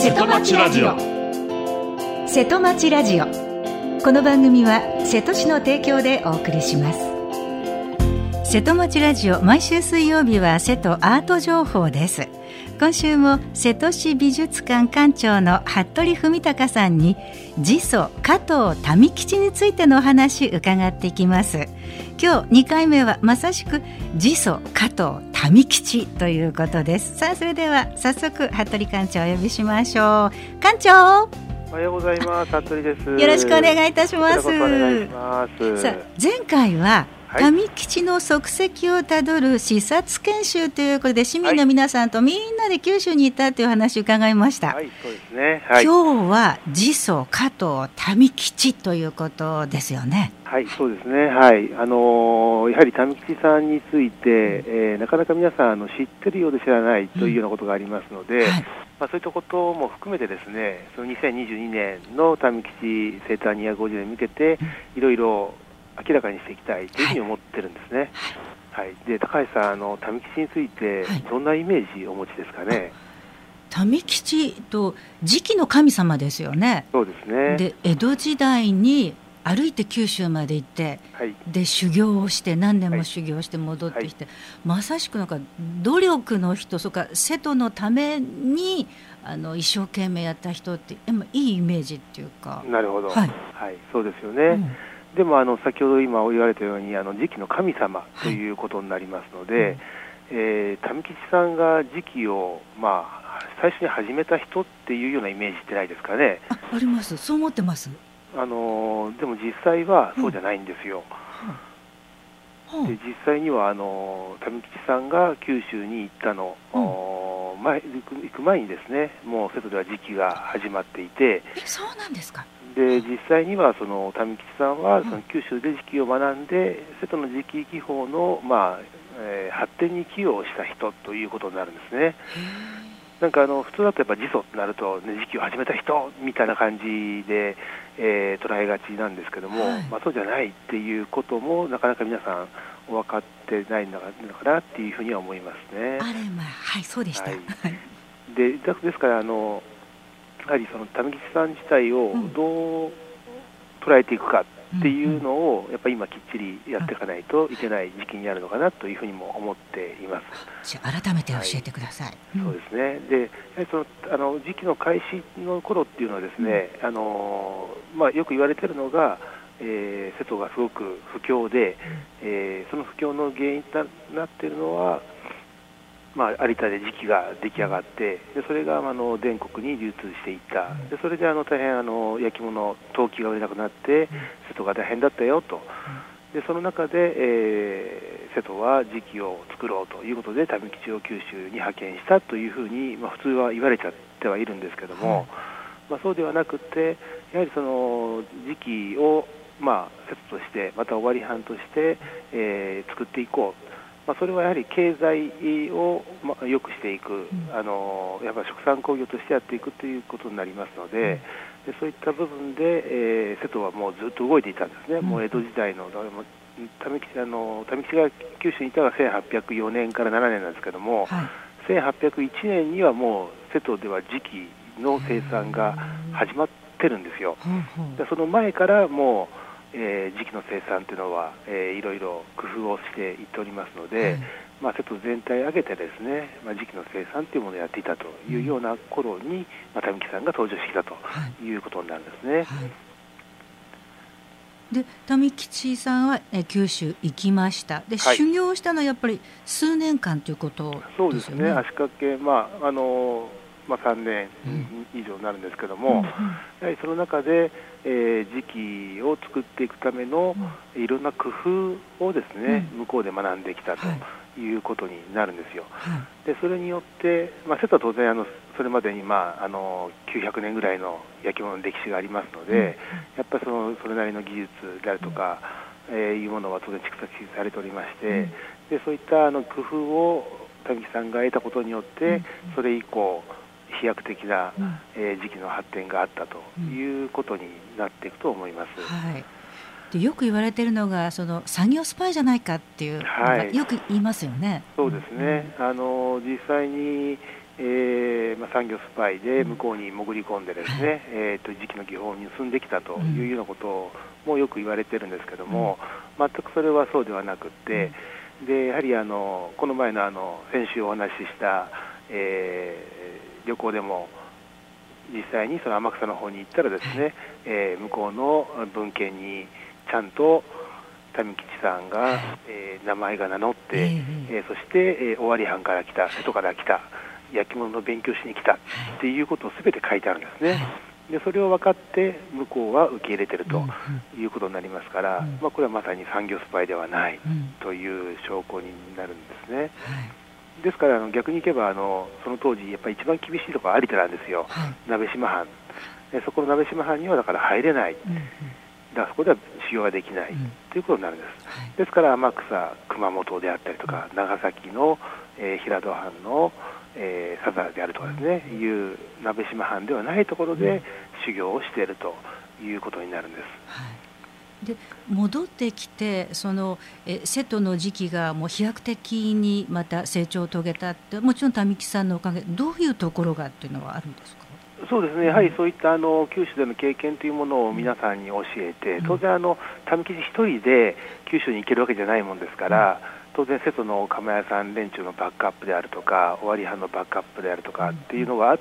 瀬戸町ラジオ。瀬戸町ラジオ。この番組は瀬戸市の提供でお送りします。瀬戸町ラジオ、毎週水曜日は瀬戸アート情報です。今週も瀬戸市美術館館長の服部文隆さんに地祖加藤民吉についてのお話伺っていきます。今日2回目はまさしく地祖加藤民吉ということです。さあ、それでは早速服部館長をお呼びしましょう。館長、 おはようございます。服部です。 よろしくお願いいたします。 お願いします。 さあ、前回は民吉の足跡をたどる視察研修ということで、市民の皆さんとみんなで九州に行ったという話を伺いました。 はい、そうですね。はい、 今日は地祖加藤民吉ということですよね。 はい、そうですね。はい、やはり民吉さんについて、なかなか皆さん知ってるようで知らないというようなことがありますので、そういったことも含めてですね、その2022年の民吉生誕250年に向けて、いろいろ明らかにしていきたいというふうに思ってるんですね。はい、で、高橋さん、民吉についてどんなイメージをお持ちですかね。 民吉と磁器の神様ですよね。 そうですね。 で、江戸時代に歩いて九州まで行って、で修行をして何年も修行して戻ってきて、まさしくなんか努力の人、それから瀬戸のために一生懸命やった人っていいイメージっていうか。 なるほど。はい、そうですよね。でも先ほど今言われたように磁器の神様ということになりますので、民吉さんが磁器を最初に始めた人っていうようなイメージってないですかね。 あります。そう思ってます。 でも実際はそうじゃないんですよ。で、実際には民吉さんが九州に行ったの、行く前にですね、もう瀬戸では磁器が始まっていて。 そうなんですか。 で、実際には民吉さんはその九州で磁器を学んで、瀬戸の磁器技法の、発展に寄与した人ということになるんですね。なんか普通だとやっぱ地祖となると、磁器を始めた人みたいな感じで、捉えがちなんですけども、そうじゃないっていうこともなかなか皆さん分かってないのかなっていうふうには思いますね。 そうでした。 ですからやはりその民吉さん自体をどう捉えていくかっていうのをやっぱり今きっちりやっていかないといけない時期にあるのかなというふうにも思っています。 じゃあ改めて教えてください。 そうですね。で、やはり時期の開始の頃っていうのはですね、よく言われているのが、瀬戸がすごく不況で、その不況の原因となっているのは、有田で磁器が出来上がって、でそれが全国に流通していった。でそれで大変焼き物陶器が売れなくなって瀬戸が大変だったよと。でその中で、瀬戸は磁器を作ろうということで民吉を九州に派遣したというふうに、普通は言われちゃってはいるんですけども、そうではなくて、やはりその磁器を瀬戸としてまた尾張藩として、作っていこう。それはやはり経済を良くしていく、やっぱり殖産工業としてやっていくということになりますので、そういった部分で、瀬戸はもうずっと動いていたんですね。もう江戸時代の民吉が九州にいたのが1804年から7年なんですけども、1801年にはもう瀬戸では磁器の生産が始まってるんですよ。でその前からもう磁器の生産というのは、いろいろ工夫をしていっておりますので、瀬戸全体を挙げてですね、磁器の生産というものをやっていたというような頃に、民吉さんが登場してきたということになるんですね。 で民吉さんは九州行きました。で、修行したのはやっぱり数年間ということですよね。 そうですね。足掛け3年以上になるんですけども、やはりその中で、磁器を作っていくためのいろんな工夫をですね、向こうで学んできたということになるんですよ。でそれによって、瀬戸は当然それまでに900年ぐらいの焼き物の歴史がありますので、やっぱりそれなりの技術であるとか、いうものは当然蓄積されておりまして、でそういった工夫を民吉さんが得たことによって、それ以降飛躍的な、磁器の発展があったということになっていくと思います。 でよく言われているのがその産業スパイじゃないかっていうのがよく言いますよね。 そうですね、実際に、産業スパイで向こうに潜り込んでですね、磁気の技法を盗んできたというようなこともよく言われてるんですけども、全くそれはそうではなくて、でやはりこの前の先週お話しした、旅行でも実際にその天草の方に行ったらですね、向こうの文献にちゃんと民吉さんが、名前が名乗って、そして、尾張藩から来た、瀬戸から来た、焼き物の勉強しに来たっていうことをすべて書いてあるんですね。でそれを分かって向こうは受け入れているということになりますから、これはまさに産業スパイではないという証拠になるんですね。ですから逆にいけばその当時やっぱり一番厳しいところは有田なんですよ、鍋島藩。そこの鍋島藩にはだから入れない、だからそこでは修行ができないということになるんです。ですから天草、熊本であったりとか、長崎の、平戸藩の佐々であるとかですね、いう鍋島藩ではないところで修行をしているということになるんです。 で戻ってきてその瀬戸の時期がもう飛躍的にまた成長を遂げたって、もちろん民吉さんのおかげ、どういうところがというのはあるんですか？ そうですね、やはりそういった九州での経験というものを皆さんに教えて、当然民吉一人で九州に行けるわけじゃないもんですから、当然瀬戸の釜屋さん連中のバックアップであるとか、尾張藩のバックアップであるとかっていうのがあって、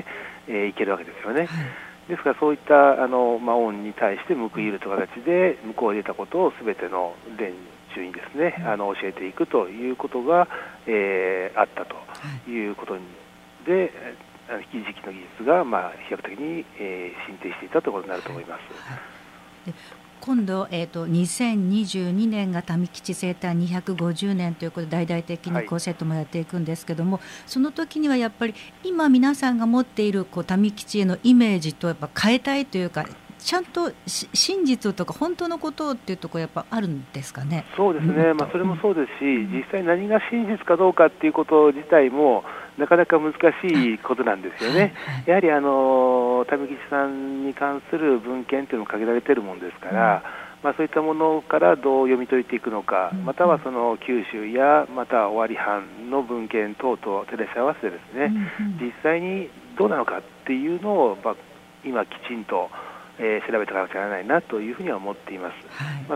行けるわけですよね。ですからそういった恩に対して報いるという形で向こうで得たことをすべての連中にですね、教えていくということが、あったということで、磁気の技術が飛躍的に、進展していたということになると思います。 で今度、2022年が民吉生誕250年ということで大々的にセットもやっていくんですけども、その時にはやっぱり今皆さんが持っている民吉へのイメージとやっぱ変えたいというか、ちゃんと真実とか本当のことっていうところやっぱあるんですかね。 そうですね、それもそうですし、実際何が真実かどうかっていうこと自体もなかなか難しいことなんですよね。やはり民吉さんに関する文献っていうのも限られているものですから、そういったものからどう読み解いていくのか、またはその九州やまた尾張藩の文献等と照らし合わせてですね、実際にどうなのかっていうのを、今きちんと調べていかなきゃならないなというふうには思っています。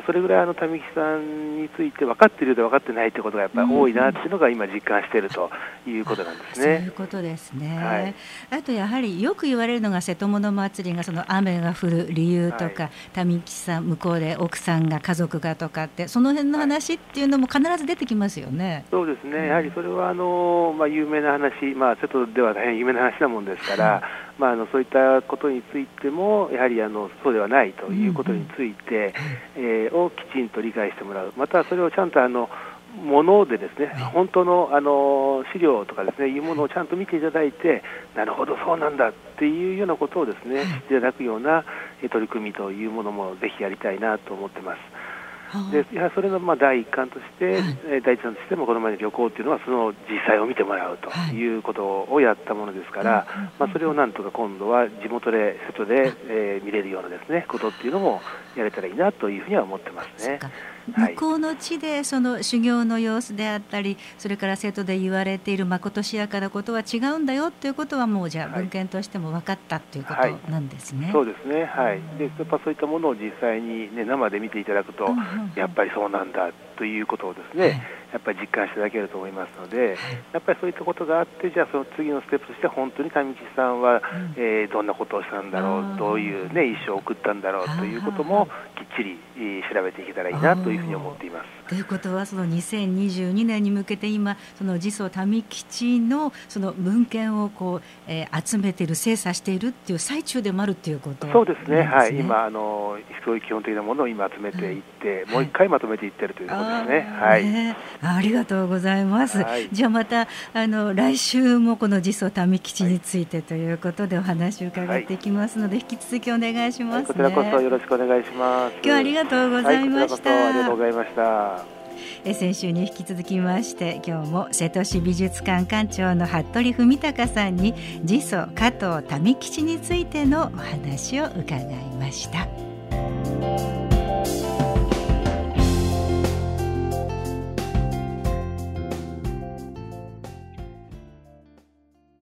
それぐらい民吉さんについて分かっていると分かってないということがやっぱり多いなというのが今実感しているということなんですね。 そういうことですね。あとやはりよく言われるのが瀬戸物祭りがその雨が降る理由とか、民吉さん向こうで奥さんが家族がとかってその辺の話っていうのも必ず出てきますよね。 そうですね、やはりそれは有名な話、瀬戸では大変有名な話なもんですから、そういったことについてもやはりそうではないということについて、をきちんと理解してもらう、またそれをちゃんとものでですね、本当の資料とかですね、いうものをちゃんと見ていただいて、なるほどそうなんだっていうようなことをですね、知っていただくような取り組みというものもぜひやりたいなと思ってます。でそれの第一環として、第一弾としてもこの前の旅行というのはその実際を見てもらうということをやったものですから、それをなんとか今度は地元で瀬戸で、見れるようなですねことっていうのもやれたらいいなというふうには思ってますね。 向こうの地でその修行の様子であったり、それから瀬戸で言われているまことしやかなことは違うんだよということはもうじゃあ文献としても分かったということなんですね。 そうですね、でやっぱそういったものを実際に、生で見ていただくと、やっぱりそうなんだということをですね、やっぱり実感していただけると思いますので、やっぱりそういったことがあって、じゃあその次のステップとして本当に民吉さんは、どんなことをしたんだろう、どういう、一生を送ったんだろうということもきっちり調べていけたらいいなというふうに思っています。 ということはその2022年に向けて今その次祖民吉のその文献を集めている、精査しているっていう最中でもあるということなんですね。 そうですね、今そういう基本的なものを今集めていって、もう一回まとめていっているということですね。 ありがとうございます。じゃあまた来週もこの次祖民吉についてということでお話を伺っていきますので、引き続きお願いしますね。 こちらこそよろしくお願いします。 今日はありがとうございました。 ありがとうございました。 先週に引き続きまして今日も瀬戸市美術館館長の服部文隆さんに次祖加藤民吉についてのお話を伺いました。